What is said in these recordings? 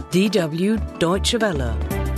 DW Deutsche Welle.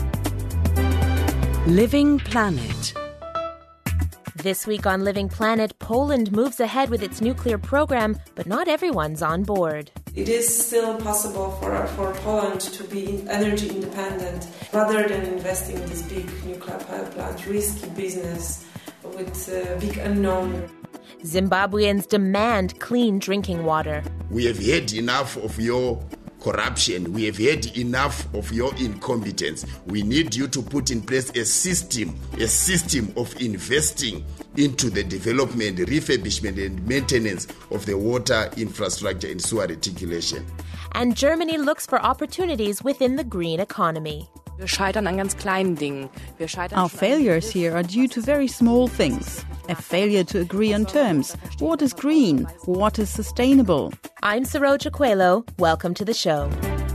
Living Planet. This week on Living Planet, Poland moves ahead with its nuclear program, but not everyone's on board. It is still possible for Poland to be energy independent rather than investing in this big nuclear power plant, risky business with big unknown. Zimbabweans demand clean drinking water. We have had enough of your corruption. We have had enough of your incompetence. We need you to put in place a system of investing into the development, refurbishment and maintenance of the water infrastructure and sewer reticulation. And Germany looks for opportunities within the green economy. Wir scheitern an ganz kleinen Dingen. Our failures here are due to very small things. A failure to agree on terms. What is green? What is sustainable? I'm Saroja Coelho. Welcome to the show.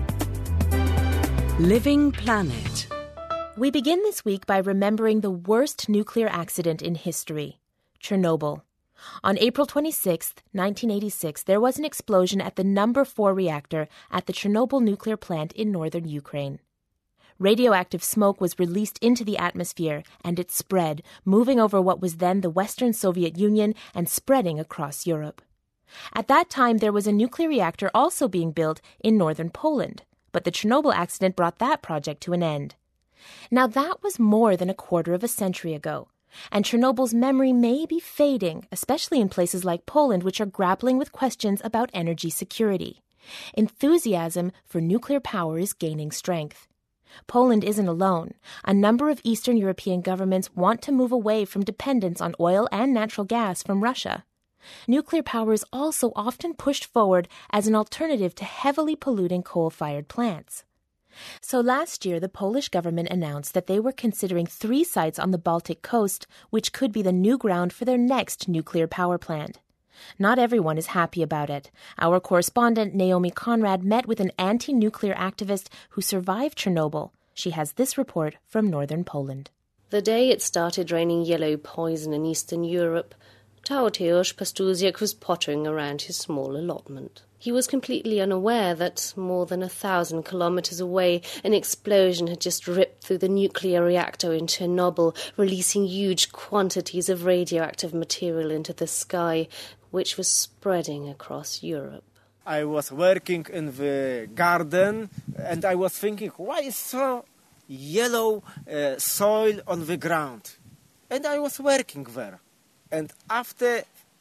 Living Planet. We begin this week by remembering the worst nuclear accident in history, Chernobyl. On April 26, 1986, there was an explosion at the number 4 reactor at the Chernobyl nuclear plant in northern Ukraine. Radioactive smoke was released into the atmosphere, and it spread, moving over what was then the Western Soviet Union and spreading across Europe. At that time, there was a nuclear reactor also being built in northern Poland, but the Chernobyl accident brought that project to an end. Now, that was more than a quarter of a century ago, and Chernobyl's memory may be fading, especially in places like Poland, which are grappling with questions about energy security. Enthusiasm for nuclear power is gaining strength. Poland isn't alone. A number of Eastern European governments want to move away from dependence on oil and natural gas from Russia. Nuclear power is also often pushed forward as an alternative to heavily polluting coal-fired plants. So last year, the Polish government announced that they were considering 3 sites on the Baltic coast, which could be the new ground for their next nuclear power plant. Not everyone is happy about it. Our correspondent Naomi Conrad met with an anti-nuclear activist who survived Chernobyl. She has this report from northern Poland. The day it started raining yellow poison in Eastern Europe, Tadeusz Pastusiak was pottering around his small allotment. He was completely unaware that, more than 1,000 kilometres away, an explosion had just ripped through the nuclear reactor in Chernobyl, releasing huge quantities of radioactive material into the sky, which was spreading across Europe. I was working in the garden and I was thinking, why is so yellow soil on the ground? And I was working there. And after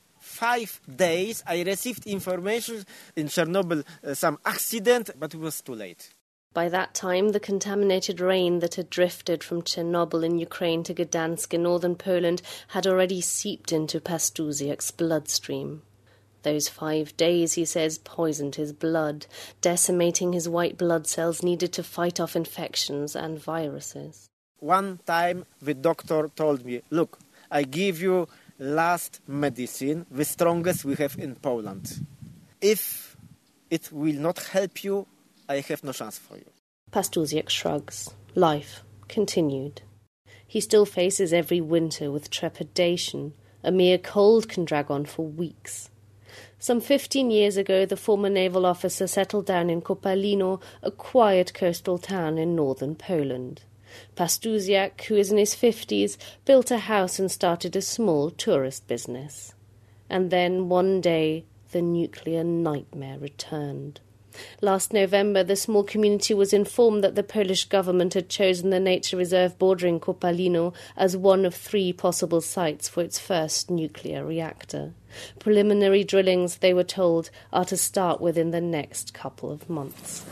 5 days, I received information in Chernobyl, some accident, but it was too late. By that time, the contaminated rain that had drifted from Chernobyl in Ukraine to Gdansk in northern Poland had already seeped into Pastusiak's bloodstream. Those 5 days, he says, poisoned his blood, decimating his white blood cells needed to fight off infections and viruses. One time, the doctor told me, look, I give you last medicine, the strongest we have in Poland. If it will not help you, I have no chance for you. Pastusiak shrugs. Life continued. He still faces every winter with trepidation. A mere cold can drag on for weeks. Some 15 years ago, the former naval officer settled down in Kopalino, a quiet coastal town in northern Poland. Pastusiak, who is in his 50s, built a house and started a small tourist business. And then, one day, the nuclear nightmare returned. Last November, the small community was informed that the Polish government had chosen the nature reserve bordering Kopalino as one of 3 possible sites for its first nuclear reactor. Preliminary drillings, they were told, are to start within the next couple of months.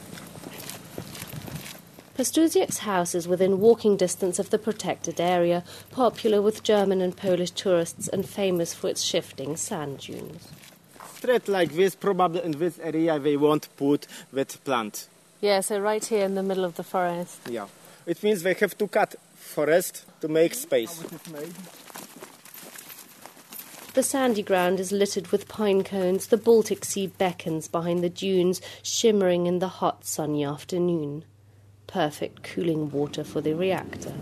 Pastusiak's house is within walking distance of the protected area, popular with German and Polish tourists and famous for its shifting sand dunes. Straight like this, probably in this area they won't put that plant. Yeah, so right here in the middle of the forest. Yeah. It means they have to cut forest to make space. The sandy ground is littered with pine cones. The Baltic Sea beckons behind the dunes, shimmering in the hot, sunny afternoon. Perfect cooling water for the reactor.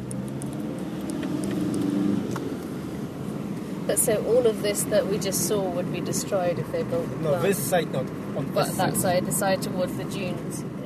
So all of this that we just saw would be destroyed if they built the plant? No, this side not. But that side, the side towards the dunes, yeah.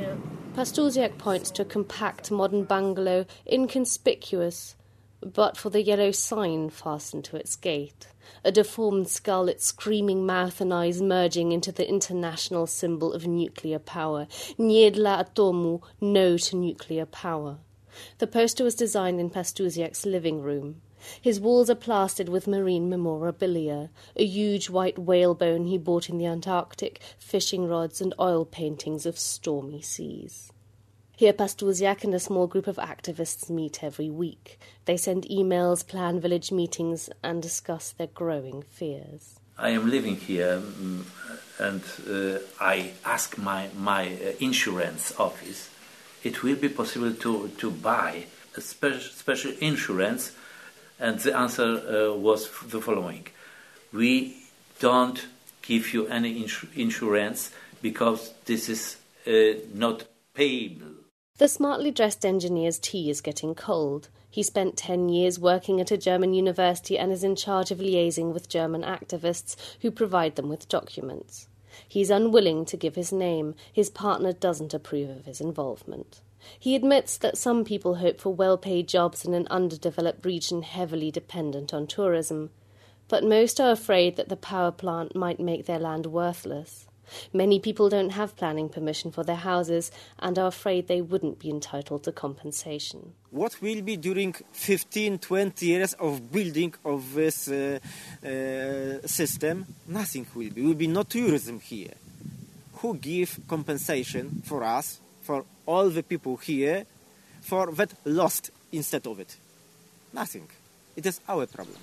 Pastusiak points to a compact modern bungalow, inconspicuous, but for the yellow sign fastened to its gate. A deformed skull, its screaming mouth and eyes merging into the international symbol of nuclear power. Nie dla atomu, no to nuclear power. The poster was designed in Pastusiak's living room. His walls are plastered with marine memorabilia, a huge white whalebone he bought in the Antarctic, fishing rods and oil paintings of stormy seas. Here Pastusiak and a small group of activists meet every week. They send emails, plan village meetings and discuss their growing fears. I am living here and I ask my insurance office, it will be possible to buy a special insurance. And the answer was the following. We don't give you any insurance because this is not payable. The smartly dressed engineer's tea is getting cold. He spent 10 years working at a German university and is in charge of liaising with German activists who provide them with documents. He's unwilling to give his name. His partner doesn't approve of his involvement. He admits that some people hope for well-paid jobs in an underdeveloped region heavily dependent on tourism, but most are afraid that the power plant might make their land worthless. Many people don't have planning permission for their houses and are afraid they wouldn't be entitled to compensation. What will be during 15, 20 years of building of this system? Nothing will be. Will be no tourism here. Who give compensation for us, for all the people here, for that lost instead of it? Nothing. It is our problem.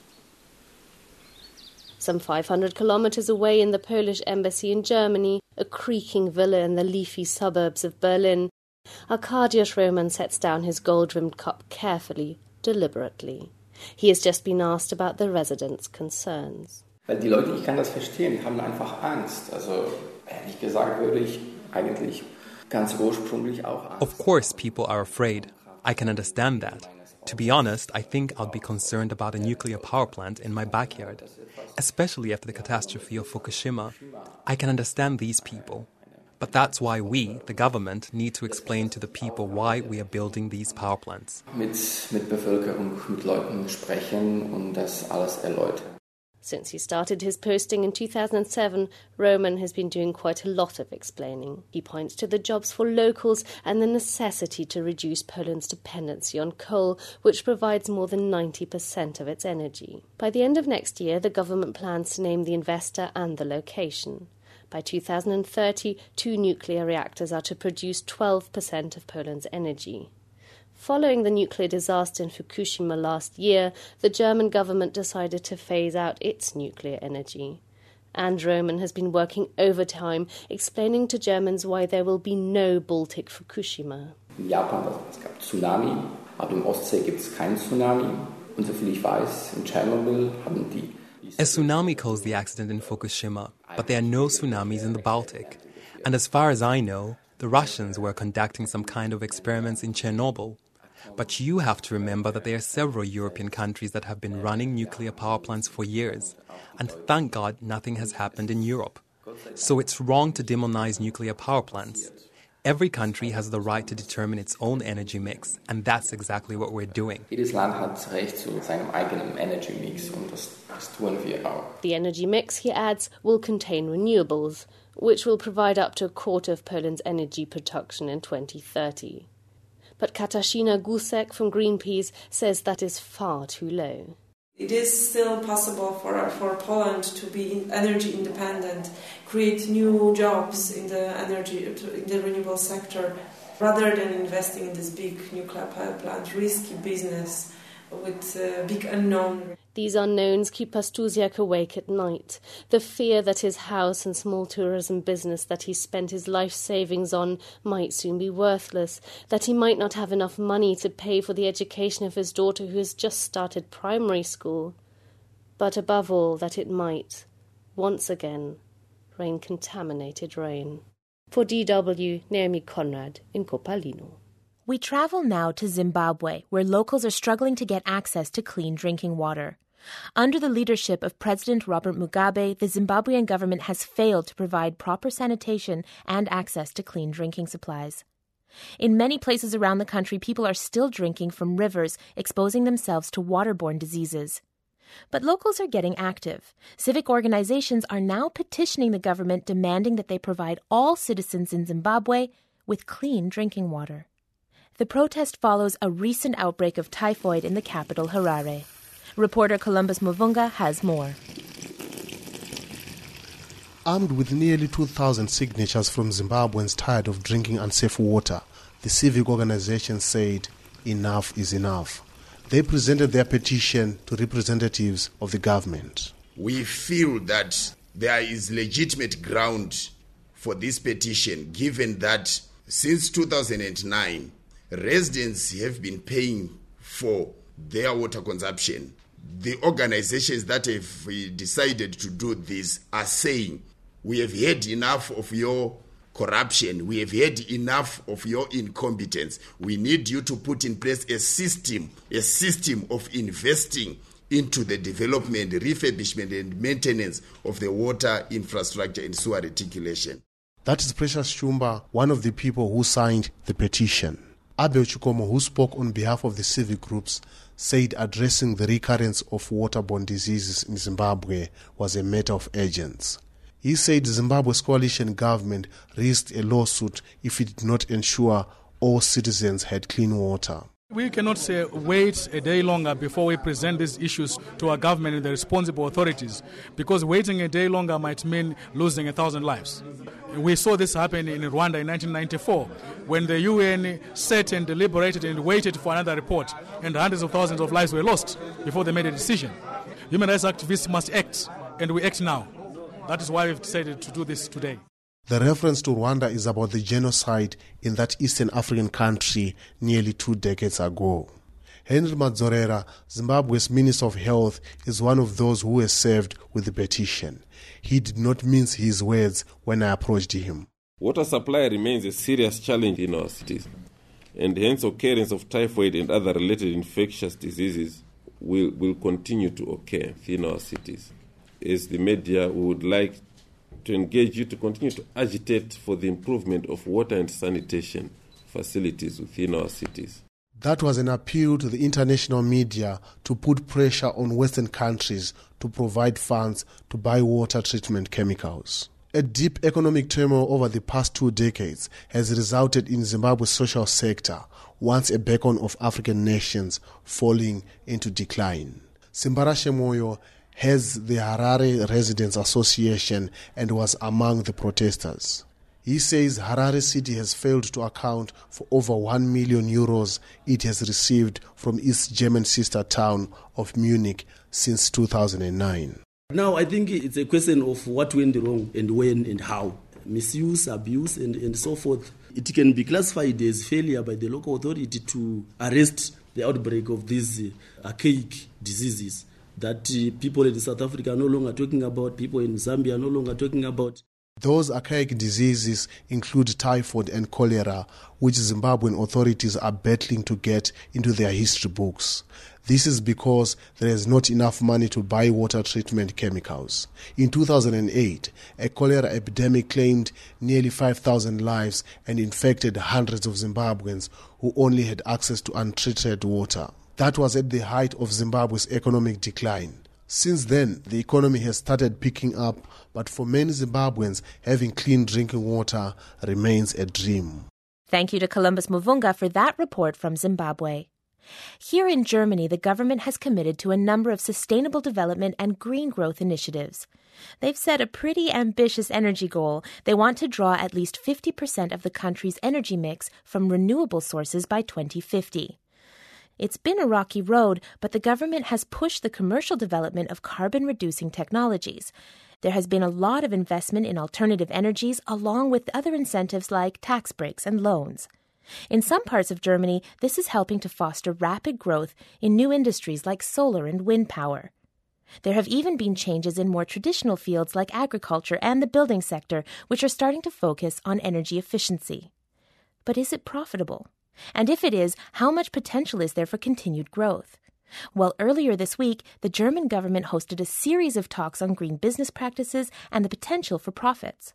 Some 500 kilometers away in the Polish embassy in Germany, a creaking villa in the leafy suburbs of Berlin, Arkadiusz Roman sets down his gold-rimmed cup carefully, deliberately. He has just been asked about the residents' concerns. Weil die Leute, ich kann das verstehen, die haben einfach Angst. Also, ehrlich gesagt würde ich eigentlich ganz ursprünglich auch Angst. Of course people are afraid. I can understand that. To be honest, I think I'll be concerned about a nuclear power plant in my backyard, especially after the catastrophe of Fukushima. I can understand these people. But that's why we, the government, need to explain to the people why we are building these power plants. Mit Bevölkerung, mit Leuten sprechen und das alles erläutern. Since he started his posting in 2007, Roman has been doing quite a lot of explaining. He points to the jobs for locals and the necessity to reduce Poland's dependency on coal, which provides more than 90% of its energy. By the end of next year, the government plans to name the investor and the location. By 2030, 2 nuclear reactors are to produce 12% of Poland's energy. Following the nuclear disaster in Fukushima last year, the German government decided to phase out its nuclear energy. And Roman has been working overtime, explaining to Germans why there will be no Baltic Fukushima. In Japan es gab Tsunami, aber im Ostsee gibt es keinen Tsunami. Und soviel ich weiß, in Chernobyl haben die... A tsunami caused the accident in Fukushima, but there are no tsunamis in the Baltic. And as far as I know, the Russians were conducting some kind of experiments in Chernobyl. But you have to remember that there are several European countries that have been running nuclear power plants for years. And thank God nothing has happened in Europe. So it's wrong to demonize nuclear power plants. Every country has the right to determine its own energy mix, and that's exactly what we're doing. Jedes Land hat Recht zu seinem eigenen Energy Mix, und das tun wir auch. The energy mix, he adds, will contain renewables, which will provide up to a quarter of Poland's energy production in 2030. But Katarzyna Gusek from Greenpeace says that is far too low. It is still possible for Poland to be energy independent, create new jobs in the renewable sector, rather than investing in this big nuclear power plant, risky business with big unknown. These unknowns keep Pastusiak awake at night. The fear that his house and small tourism business that he spent his life savings on might soon be worthless, that he might not have enough money to pay for the education of his daughter who has just started primary school. But above all, that it might, once again, rain contaminated rain. For DW, Naomi Conrad in Copalino. We travel now to Zimbabwe, where locals are struggling to get access to clean drinking water. Under the leadership of President Robert Mugabe, the Zimbabwean government has failed to provide proper sanitation and access to clean drinking supplies. In many places around the country, people are still drinking from rivers, exposing themselves to waterborne diseases. But locals are getting active. Civic organizations are now petitioning the government, demanding that they provide all citizens in Zimbabwe with clean drinking water. The protest follows a recent outbreak of typhoid in the capital, Harare. Reporter Columbus Mavunga has more. Armed with nearly 2,000 signatures from Zimbabweans tired of drinking unsafe water, the civic organization said enough is enough. They presented their petition to representatives of the government. We feel that there is legitimate ground for this petition, given that since 2009, residents have been paying for their water consumption. The organizations that have decided to do this are saying, we have had enough of your corruption. We have had enough of your incompetence. We need you to put in place a system of investing into the development, refurbishment, and maintenance of the water infrastructure and sewer reticulation. That is Precious Shumba, one of the people who signed the petition. Abel Chukomo, who spoke on behalf of the civic groups, said addressing the recurrence of waterborne diseases in Zimbabwe was a matter of urgency. He said Zimbabwe's coalition government risked a lawsuit if it did not ensure all citizens had clean water. We cannot say wait a day longer before we present these issues to our government and the responsible authorities, because waiting a day longer might mean losing 1,000 lives. We saw this happen in Rwanda in 1994 when the UN sat and deliberated and waited for another report, and hundreds of thousands of lives were lost before they made a decision. Human rights activists must act, and we act now. That is why we've decided to do this today. The reference to Rwanda is about the genocide in that Eastern African country nearly 2 decades ago. Henry Madzorera, Zimbabwe's Minister of Health, is one of those who were served with the petition. He did not mince his words when I approached him. Water supply remains a serious challenge in our cities, and hence occurrence of typhoid and other related infectious diseases will continue to occur in our cities. As the media, we would like to engage you to continue to agitate for the improvement of water and sanitation facilities within our cities. That was an appeal to the international media to put pressure on Western countries to provide funds to buy water treatment chemicals. A deep economic turmoil over the past 2 decades has resulted in Zimbabwe's social sector, once a beacon of African nations, falling into decline. Simbarashe Moyo heads the Harare Residents Association and was among the protesters. He says Harare City has failed to account for over 1 million euros it has received from its German sister town of Munich since 2009. Now I think it's a question of what went wrong and when and how. Misuse, abuse and so forth. It can be classified as failure by the local authority to arrest the outbreak of these archaic diseases that people in South Africa are no longer talking about, people in Zambia are no longer talking about. Those archaic diseases include typhoid and cholera, which Zimbabwean authorities are battling to get into their history books. This is because there is not enough money to buy water treatment chemicals. In 2008, a cholera epidemic claimed nearly 5,000 lives and infected hundreds of Zimbabweans who only had access to untreated water. That was at the height of Zimbabwe's economic decline. Since then, the economy has started picking up, but for many Zimbabweans, having clean drinking water remains a dream. Thank you to Columbus Mavunga for that report from Zimbabwe. Here in Germany, the government has committed to a number of sustainable development and green growth initiatives. They've set a pretty ambitious energy goal. They want to draw at least 50% of the country's energy mix from renewable sources by 2050. It's been a rocky road, but the government has pushed the commercial development of carbon-reducing technologies. There has been a lot of investment in alternative energies, along with other incentives like tax breaks and loans. In some parts of Germany, this is helping to foster rapid growth in new industries like solar and wind power. There have even been changes in more traditional fields like agriculture and the building sector, which are starting to focus on energy efficiency. But is it profitable? And if it is, how much potential is there for continued growth? Well, earlier this week, the German government hosted a series of talks on green business practices and the potential for profits.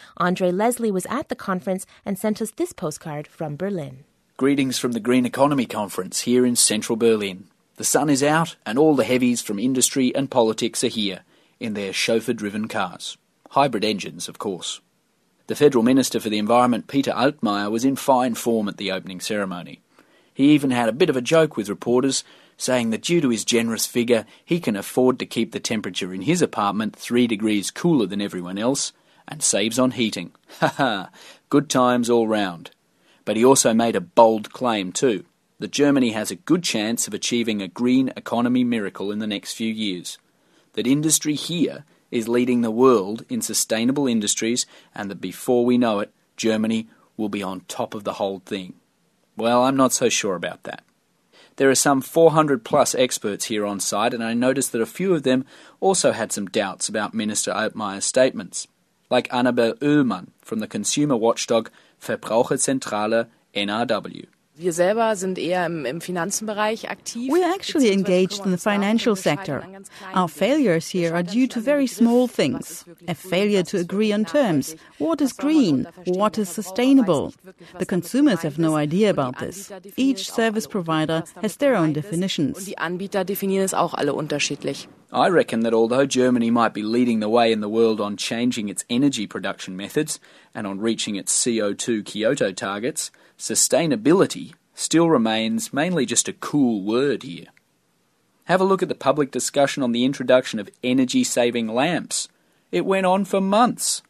Andre Leslie was at the conference and sent us this postcard from Berlin. Greetings from the Green Economy Conference here in central Berlin. The sun is out and all the heavies from industry and politics are here in their chauffeur-driven cars. Hybrid engines, of course. The Federal Minister for the Environment, Peter Altmaier, was in fine form at the opening ceremony. He even had a bit of a joke with reporters, saying that due to his generous figure, he can afford to keep the temperature in his apartment 3 degrees cooler than everyone else and saves on heating. Ha ha! Good times all round. But he also made a bold claim too, that Germany has a good chance of achieving a green economy miracle in the next few years. That industry here is leading the world in sustainable industries and that before we know it, Germany will be on top of the whole thing. Well, I'm not so sure about that. There are some 400 plus experts here on site, and I noticed that a few of them also had some doubts about Minister Altmaier's statements, like Annabel Oehlmann from the consumer watchdog Verbraucherzentrale NRW. Wir selber sind eher im Finanzenbereich aktiv. We're actually engaged in the financial sector. Our failures here are due to very small things. A failure to agree on terms. What is green? What is sustainable? The consumers have no idea about this. Each service provider has their own definitions. Und die Anbieter definieren es auch alle unterschiedlich. I reckon that although Germany might be leading the way in the world on changing its energy production methods and on reaching its CO2 Kyoto targets, sustainability still remains mainly just a cool word here. Have a look at the public discussion on the introduction of energy-saving lamps. It went on for months.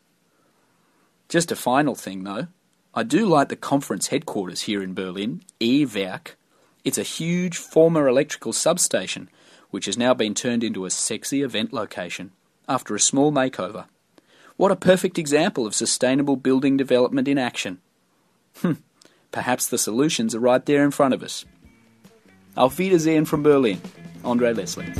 Just a final thing though, I do like the conference headquarters here in Berlin, E-Werk. It's a huge former electrical substation which has now been turned into a sexy event location after a small makeover. What a perfect example of sustainable building development in action. Perhaps the solutions are right there in front of us. Auf Wiedersehen from Berlin. Andre Leslie.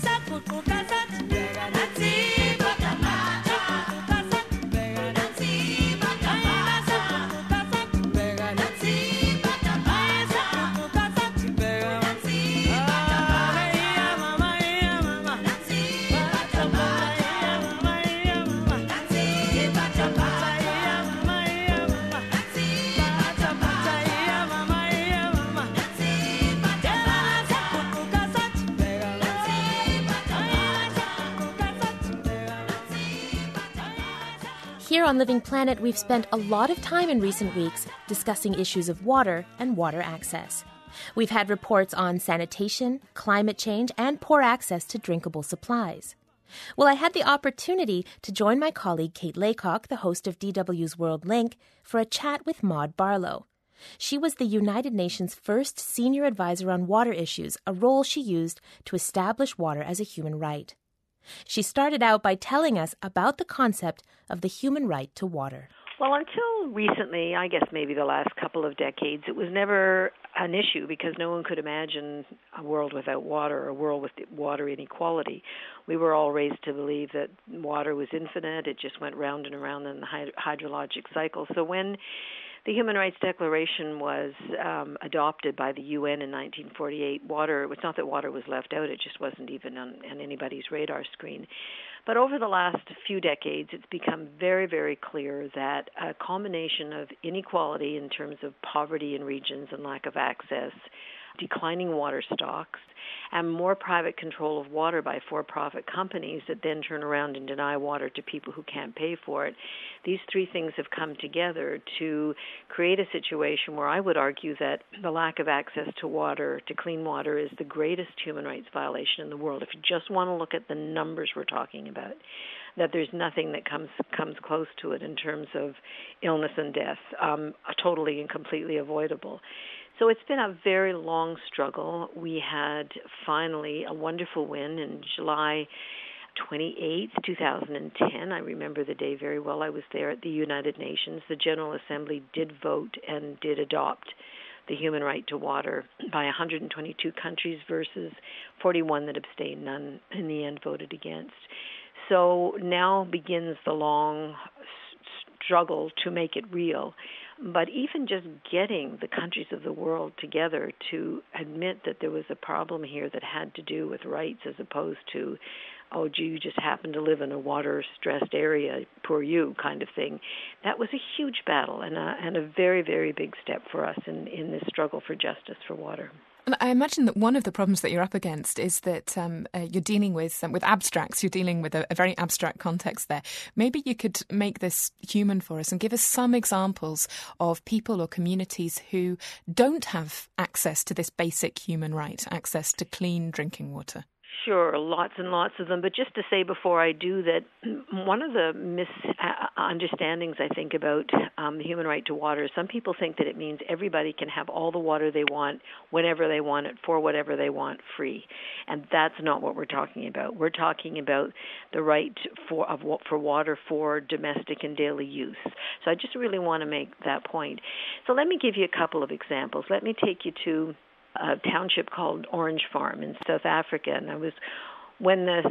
Here on Living Planet, we've spent a lot of time in recent weeks discussing issues of water and water access. We've had reports on sanitation, climate change, and poor access to drinkable supplies. Well, I had the opportunity to join my colleague Kate Laycock, the host of DW's World Link, for a chat with Maud Barlow. She was the United Nations' first senior advisor on water issues, a role she used to establish water as a human right. She started out by telling us about the concept of the human right to water. Well, until recently, I guess maybe the last couple of decades, it was never an issue because no one could imagine a world without water or a world with water inequality. We were all raised to believe that water was infinite. It just went round and around in the hydrologic cycle. So when the Human Rights Declaration was adopted by the UN in 1948, it was not that water was left out, it just wasn't even on anybody's radar screen. But over the last few decades, it's become very, very clear that a combination of inequality in terms of poverty in regions and lack of access, declining water stocks, and more private control of water by for-profit companies that then turn around and deny water to people who can't pay for it. These three things have come together to create a situation where I would argue that the lack of access to water, to clean water, is the greatest human rights violation in the world. If you just want to look at the numbers we're talking about, that there's nothing that comes close to it in terms of illness and death, totally and completely avoidable. So it's been a very long struggle. We had finally a wonderful win in July 28th, 2010. I remember the day very well. I was there at the United Nations. The General Assembly did vote and did adopt the human right to water by 122 countries versus 41 that abstained. None in the end voted against. So now begins the long struggle to make it real. But even just getting the countries of the world together to admit that there was a problem here that had to do with rights as opposed to oh, gee, you just happen to live in a water-stressed area, poor you kind of thing. That was a huge battle and a very, very big step for us in this struggle for justice for water. And I imagine that one of the problems that you're up against is that you're dealing with abstracts. You're dealing with a very abstract context there. Maybe you could make this human for us and give us some examples of people or communities who don't have access to this basic human right, access to clean drinking water. Sure, lots and lots of them. But just to say before I do that, one of the misunderstandings, I think, about the human right to water is some people think that it means everybody can have all the water they want, whenever they want it, for whatever they want, free. And that's not what we're talking about. We're talking about the right for water for domestic and daily use. So I just really want to make that point. So let me give you a couple of examples. Let me take you to a township called Orange Farm in South Africa, and when the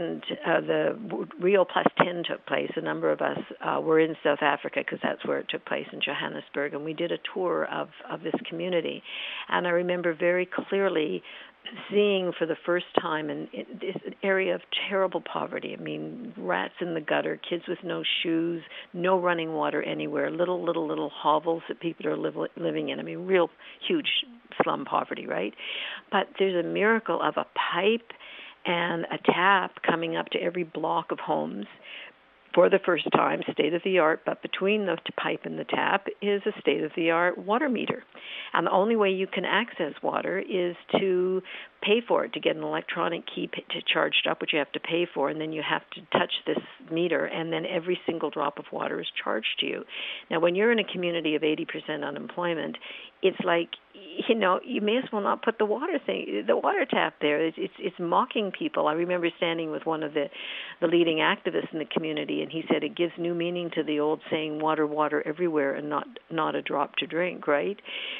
Rio Plus 10 took place, a number of us were in South Africa because that's where it took place in Johannesburg, and we did a tour of this community. And I remember very clearly seeing for the first time in this area of terrible poverty. I mean, rats in the gutter, kids with no shoes, no running water anywhere, little hovels that people are living in. I mean, real huge slum poverty, right? But there's a miracle of a pipe and a tap coming up to every block of homes for the first time, state-of-the-art, but between the pipe and the tap is a state-of-the-art water meter. And the only way you can access water is to pay for it, to get an electronic key to charge it up, which you have to pay for, and then you have to touch this meter, and then every single drop of water is charged to you. Now, when you're in a community of 80% unemployment, it's like, you know, you may as well not put the water tap there. It's mocking people. I remember standing with one of the leading activists in the community, and he said it gives new meaning to the old saying, water, water everywhere, and not a drop to drink, right?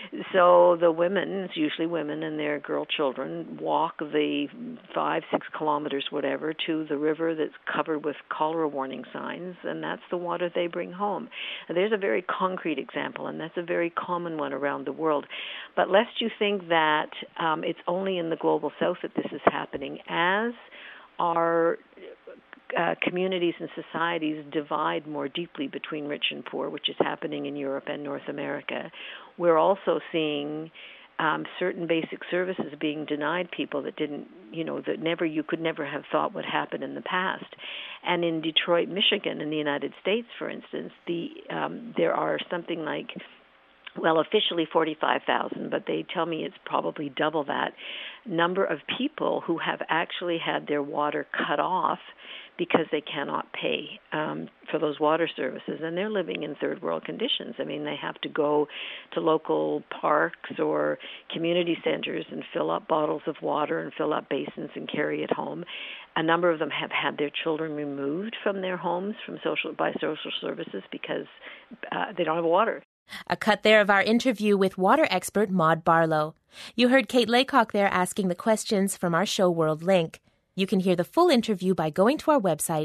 So the women, it's usually women and their girl children, walk the 5-6 kilometers, whatever, to the river that's covered with cholera warning signs, and that's the water they bring home. And there's a very concrete example, and that's a very common one around the world. But lest you think that it's only in the global south that this is happening, as our communities and societies divide more deeply between rich and poor, which is happening in Europe and North America, we're also seeing certain basic services being denied people that didn't, you could never have thought would happen in the past. And in Detroit, Michigan, in the United States, for instance, there are something like, well, officially 45,000, but they tell me it's probably double that number of people who have actually had their water cut off because they cannot pay for those water services, and they're living in third world conditions. I mean, they have to go to local parks or community centers and fill up bottles of water and fill up basins and carry it home. A number of them have had their children removed from their homes by social services because they don't have water. A cut there of our interview with water expert Maud Barlow. You heard Kate Laycock there asking the questions from our show World Link. You can hear the full interview by going to our website,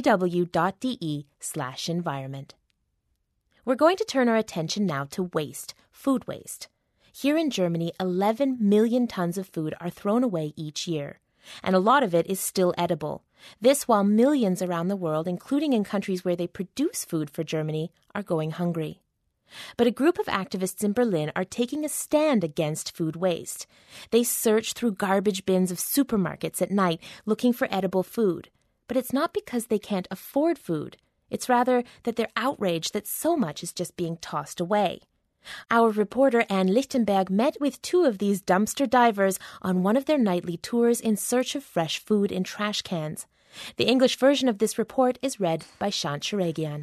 dw.de/environment. We're going to turn our attention now to waste, food waste. Here in Germany, 11 million tons of food are thrown away each year, and a lot of it is still edible. This while millions around the world, including in countries where they produce food for Germany, are going hungry. But a group of activists in Berlin are taking a stand against food waste. They search through garbage bins of supermarkets at night looking for edible food. But it's not because they can't afford food. It's rather that they're outraged that so much is just being tossed away. Our reporter Anne Lichtenberg met with two of these dumpster divers on one of their nightly tours in search of fresh food in trash cans. The English version of this report is read by Shant Sharagian.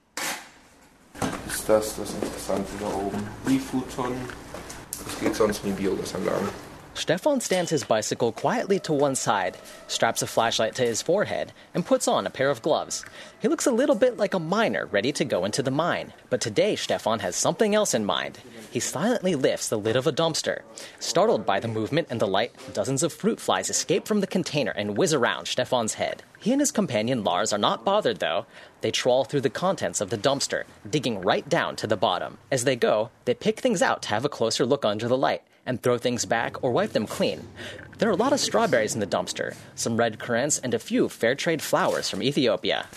Ist das Interessante da oben? Refood-Tonnen. Das geht sonst in die Biogasanlagen. Stefan stands his bicycle quietly to one side, straps a flashlight to his forehead, and puts on a pair of gloves. He looks a little bit like a miner ready to go into the mine. But today, Stefan has something else in mind. He silently lifts the lid of a dumpster. Startled by the movement and the light, dozens of fruit flies escape from the container and whiz around Stefan's head. He and his companion Lars are not bothered, though. They trawl through the contents of the dumpster, digging right down to the bottom. As they go, they pick things out to have a closer look under the light, and throw things back or wipe them clean. There are a lot of strawberries in the dumpster, some red currants, and a few fair trade flowers from Ethiopia.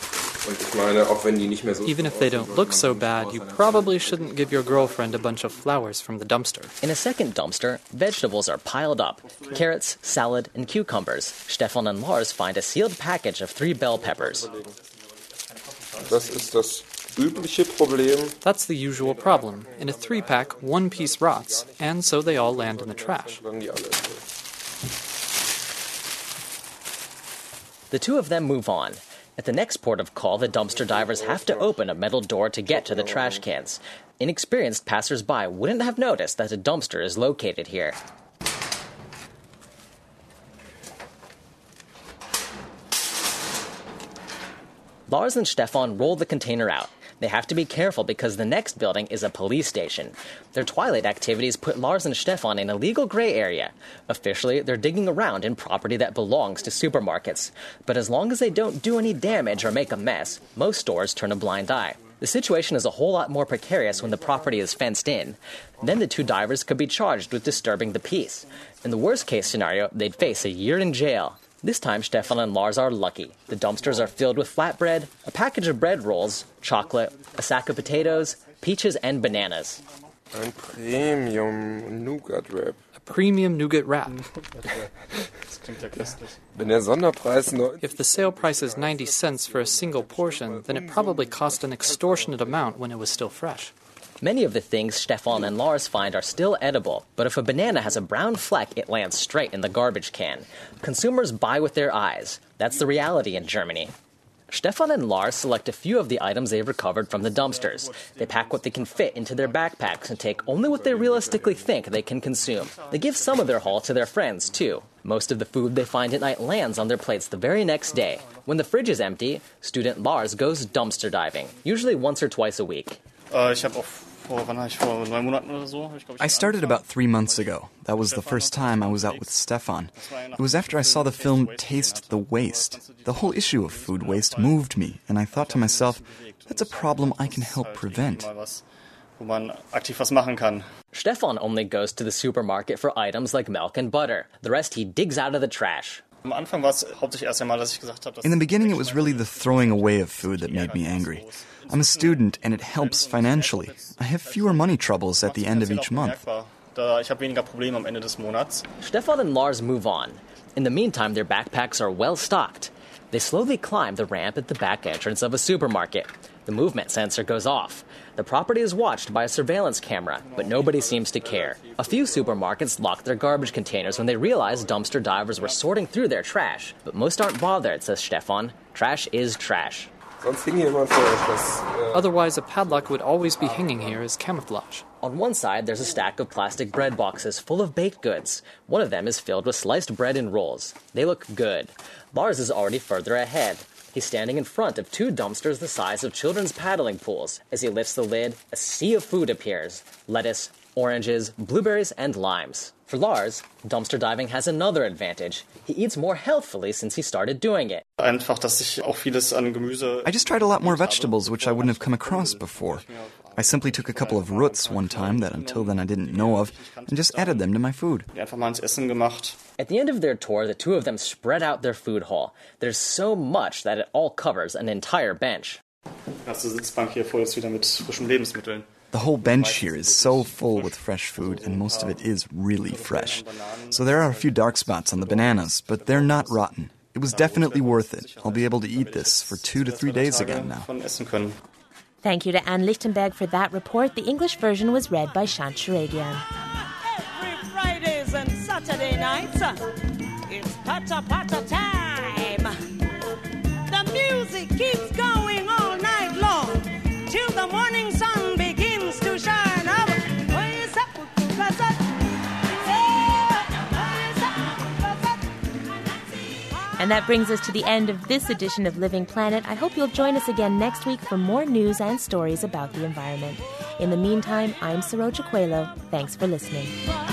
Even if they don't look so bad, you probably shouldn't give your girlfriend a bunch of flowers from the dumpster. In a second dumpster, vegetables are piled up. Carrots, salad, and cucumbers. Stefan and Lars find a sealed package of 3 bell peppers. That's the usual problem. In a 3-pack, 1 piece rots, and so they all land in the trash. The two of them move on. At the next port of call, the dumpster divers have to open a metal door to get to the trash cans. Inexperienced passers-by wouldn't have noticed that a dumpster is located here. Lars and Stefan roll the container out. They have to be careful because the next building is a police station. Their twilight activities put Lars and Stefan in a legal gray area. Officially, they're digging around in property that belongs to supermarkets. But as long as they don't do any damage or make a mess, most stores turn a blind eye. The situation is a whole lot more precarious when the property is fenced in. Then the two divers could be charged with disturbing the peace. In the worst-case scenario, they'd face a year in jail. This time, Stefan and Lars are lucky. The dumpsters are filled with flatbread, a package of bread rolls, chocolate, a sack of potatoes, peaches, and bananas. Ein Premium Nougat Wrap. A premium nougat wrap. If the sale price is 90 cents for a single portion, then it probably cost an extortionate amount when it was still fresh. Many of the things Stefan and Lars find are still edible, but if a banana has a brown fleck, it lands straight in the garbage can. Consumers buy with their eyes. That's the reality in Germany. Stefan and Lars select a few of the items they've recovered from the dumpsters. They pack what they can fit into their backpacks and take only what they realistically think they can consume. They give some of their haul to their friends, too. Most of the food they find at night lands on their plates the very next day. When the fridge is empty, student Lars goes dumpster diving, usually once or twice a week. I started about 3 months ago. That was the first time I was out with Stefan. It was after I saw the film Taste the Waste. The whole issue of food waste moved me, and I thought to myself, that's a problem I can help prevent. Stefan only goes to the supermarket for items like milk and butter. The rest he digs out of the trash. In the beginning, it was really the throwing away of food that made me angry. I'm a student, and it helps financially. I have fewer money troubles at the end of each month. Stefan and Lars move on. In the meantime, their backpacks are well stocked. They slowly climb the ramp at the back entrance of a supermarket. The movement sensor goes off. The property is watched by a surveillance camera, but nobody seems to care. A few supermarkets lock their garbage containers when they realize dumpster divers were sorting through their trash. But most aren't bothered, says Stefan. Trash is trash. Otherwise, a padlock would always be hanging here as camouflage. On one side, there's a stack of plastic bread boxes full of baked goods. One of them is filled with sliced bread in rolls. They look good. Lars is already further ahead. He's standing in front of 2 dumpsters the size of children's paddling pools. As he lifts the lid, a sea of food appears. Lettuce, oranges, blueberries, and limes. For Lars, dumpster diving has another advantage. He eats more healthfully since he started doing it. I just tried a lot more vegetables which I wouldn't have come across before. I simply took a couple of roots one time that until then I didn't know of and just added them to my food. At the end of their tour, the two of them spread out their food haul. There's so much that it all covers an entire bench. The whole bench here is so full with fresh food, and most of it is really fresh. So there are a few dark spots on the bananas, but they're not rotten. It was definitely worth it. I'll be able to eat this for 2 to 3 days again now. Thank you to Anne Lichtenberg for that report. The English version was read by Shant Sharadian. Every Fridays and Saturday nights, it's Pata Pata time. The music keeps going all night long till the morning sun begins to shine. And that brings us to the end of this edition of Living Planet. I hope you'll join us again next week for more news and stories about the environment. In the meantime, I'm Saroja Coelho. Thanks for listening.